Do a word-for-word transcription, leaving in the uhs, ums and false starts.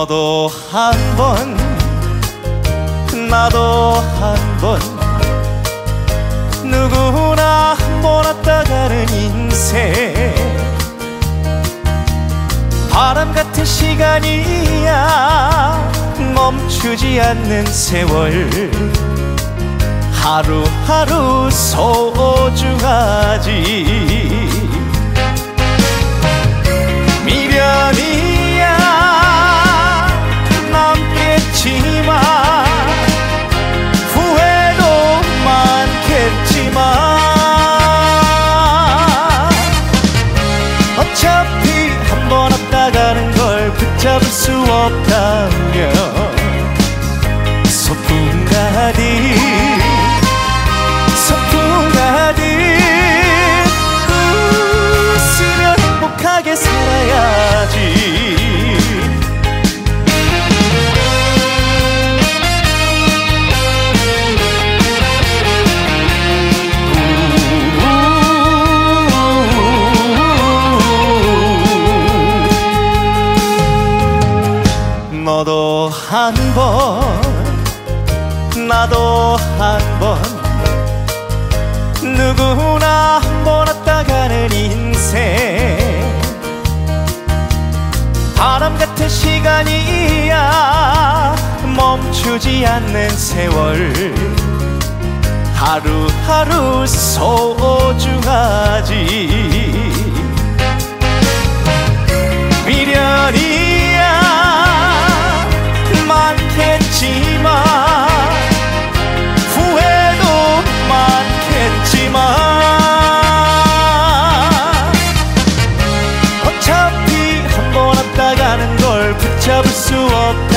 너도 한 번 나도 한 번 누구나 한 번 왔다 가는 인생 바람 같은 시간이야 멈추지 않는 세월 하루하루 소중하지 미련이야 남겠지만 후회도 많겠지만 어차피 한 번 왔다 가는 걸 붙잡을 수 없다면 소풍 가듯 소풍 가듯 웃으며 행복하게 살아야지 너도 한 번 나도 한 번 누구나 한 번 왔다 가는 인생 바람 같은 시간이야 멈추지 않는 세월 하루하루 소중하지 미련이야 많겠지만 후회도 많겠지만 어차피 한 번 왔다 가는 걸 붙잡을 수 없다